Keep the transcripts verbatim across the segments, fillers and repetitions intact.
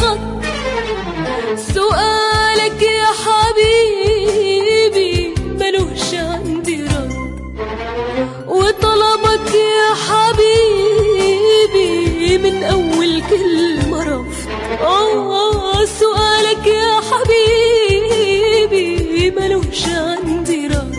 خط. سؤالك يا حبيبي ملوش عندي رد، وطلبك يا حبيبي من أول كلمة رفض. آه سؤالك يا حبيبي ملوش عندي رد،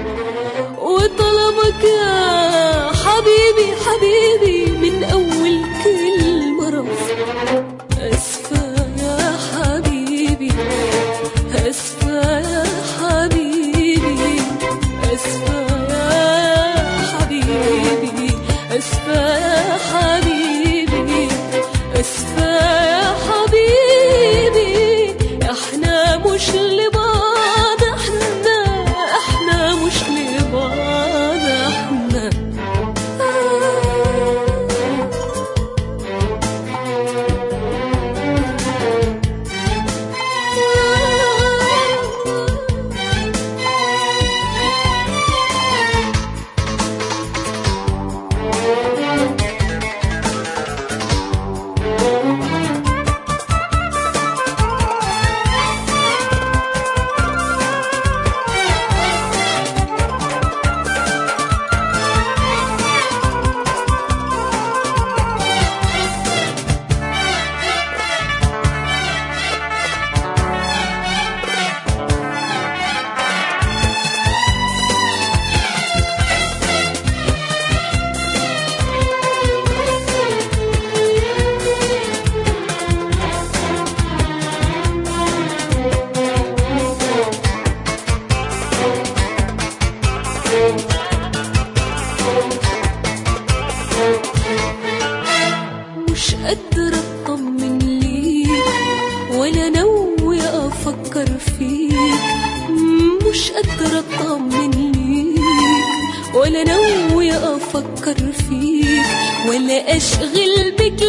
وطلبك يا حبيبي حبيبي من أول كلمة رفض. أسفة يا حبيبي أسفة يا حبيبي أسفة يا حبيبي أسفة يا حبيبي أسفة يا حبيبي. احنا مش لبعض، احنا احنا مش لبعض احنا. مش قادرة اطمن ليك ولا ناوي افكر فيك. مش قادرة اطمن ليك ولا ناوي افكر فيك، ولا اشغل بك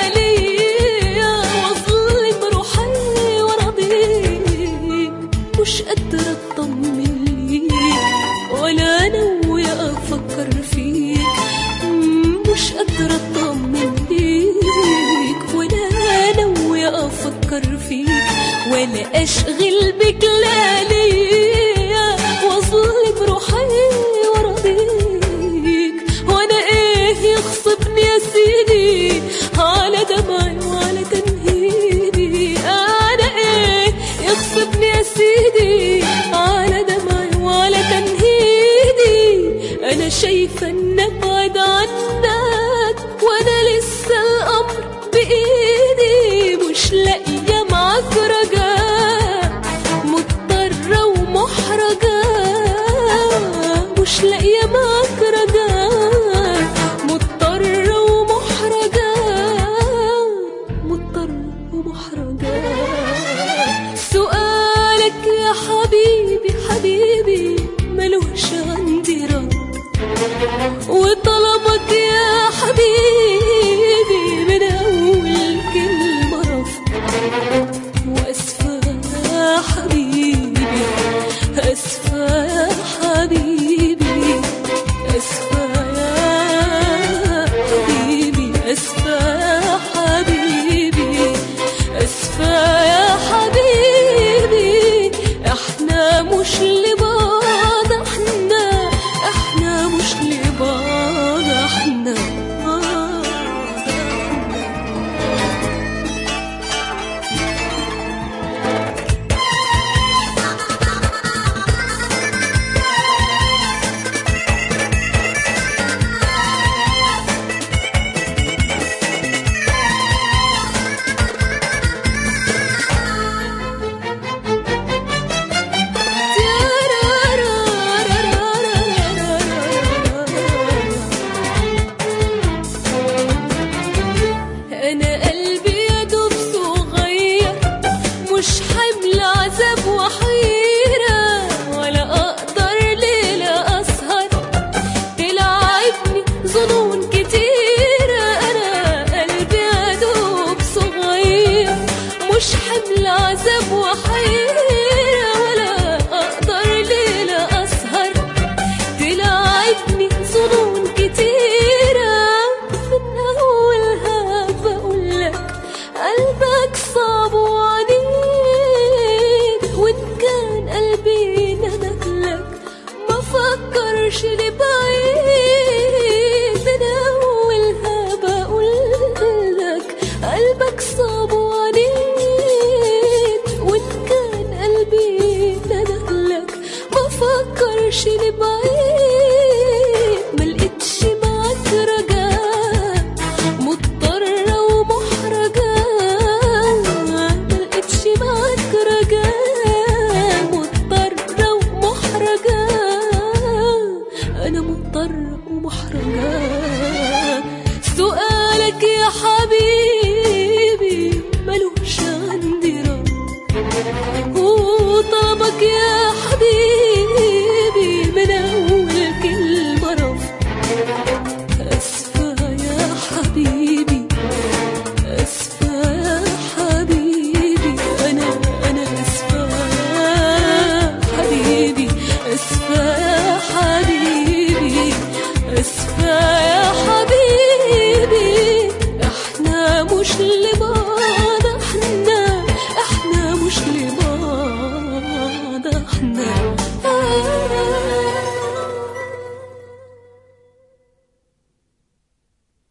لياليا واظلم روحي وراضيك. مش قادرة اطمن ليك ولا ناوي افكر فيك. مش قادرة اطمن ليك ولا ناوي افكر فيك، ولا اشغل بك لياليا واظلم روحي وراضيك. وانا ايه يغصبني يا سيدي على دمعي وعلى تنهيدي؟ انا ايه يغصبني يا سيدي على دمعي وعلى تنهيدي؟ انا شايفة ان ابعد عنك وانا لسه الامر بايدي. مش لاقية معاك رجاء، مضطرة ومحرجة. مش لاقية معاك رجاء، مضطرة ومحرجة. مضطرة ومحرجة. سؤالك يا حبيبي حبيبي ملوش عندي رد، وطلبك يا حبيبي من أول كلمة رفض. وأسفة يا حبيبي أسفة يا حبيبي أسفة يا حبيبي أسفة يا حبيبي أسفة يا حبيبي. احنا مش لبعض، احنا احنا مش لبعض احنا. أنا قلبي يا دوب صغير، مش حمل عذاب وحيرة، ولا أقدر ليلة أسهر تلعبني ظنون كتيرة. أنا قلبي يا دوب صغير، مش حمل عذاب وحيرة،